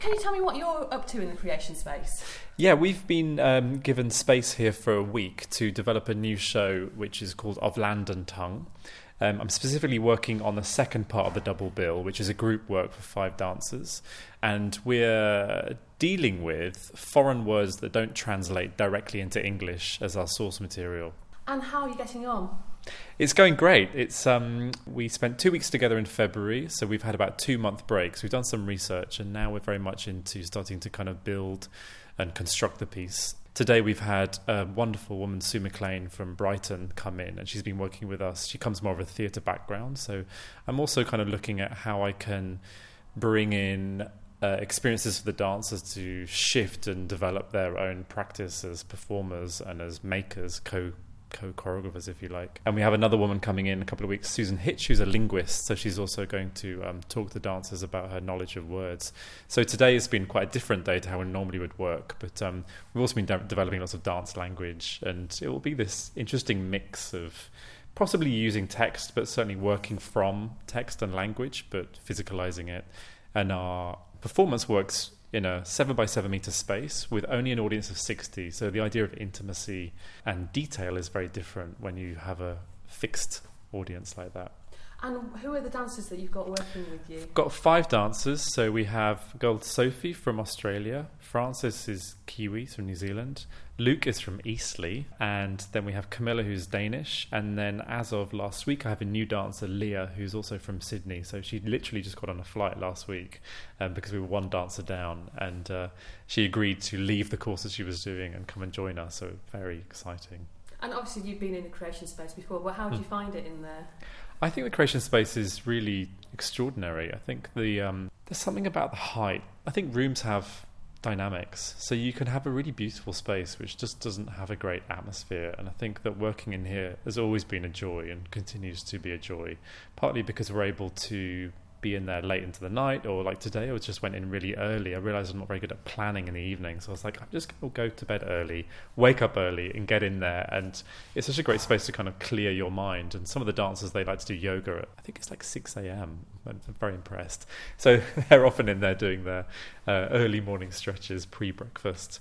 Can you tell me what you're up to in the creation space? Yeah, we've been given space here for a week to develop a new show which is called Of Land and Tongue. I'm specifically working on the second part of the double bill, which is a group work for 5 dancers. And we're dealing with foreign words that don't translate directly into English as our source material. And how are you getting on? It's going great. It's we spent 2 weeks together in February, so we've had about 2-month breaks. We've done some research, and now we're very much into starting to kind of build and construct the piece. Today we've had a wonderful woman, Sue McLean from Brighton, come in, and she's been working with us. She comes more of a theatre background, so I'm also kind of looking at how I can bring in experiences for the dancers to shift and develop their own practice as performers and as makers, co-choreographers, if you like. And we have another woman coming in a couple of weeks, Susan Hitch, who's a linguist, so she's also going to talk to dancers about her knowledge of words. So today has been quite a different day to how we normally would work, but we've also been developing lots of dance language, and it will be this interesting mix of possibly using text, but certainly working from text and language, but physicalizing it. And our performance works in a 7 by 7 meter space with only an audience of 60. So the idea of intimacy and detail is very different when you have a fixed audience like that. And who are the dancers that you've got working with you? Got 5 dancers. So we have girl Sophie from Australia, Francis is Kiwi from New Zealand, Luke is from Eastleigh, and then we have Camilla, who's Danish, and then as of last week I have a new dancer, Leah, who's also from Sydney. So she literally just got on a flight last week because we were 1 dancer down, and she agreed to leave the courses she was doing and come and join us, so very exciting. And obviously you've been in the creation space before, but how do you find it in there? I think the creation space is really extraordinary. I think there's something about the height. I think rooms have dynamics, so you can have a really beautiful space which just doesn't have a great atmosphere, and I think that working in here has always been a joy and continues to be a joy, partly because we're able to be in there late into the night, or like today I just went in really early. I realised I'm not very good at planning in the evening, so I was like, I'm just going to go to bed early, wake up early and get in there, and it's such a great space to kind of clear your mind. And some of the dancers, they like to do yoga at, I think it's like 6 a.m. I'm very impressed. So they're often in there doing their early morning stretches pre-breakfast,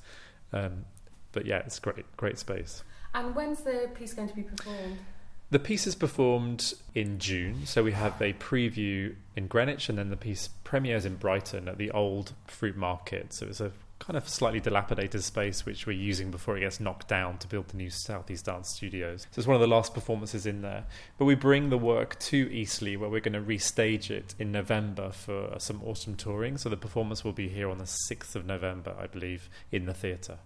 but yeah, it's great space. And when's the piece going to be performed? The piece is performed in June, so we have a preview in Greenwich, and then the piece premieres in Brighton at the old fruit market. So it's a kind of slightly dilapidated space which we're using before it gets knocked down to build the new Southeast Dance Studios. So it's one of the last performances in there. But we bring the work to Eastleigh, where we're going to restage it in November for some autumn touring. So the performance will be here on the 6th of November, I believe, in the theatre.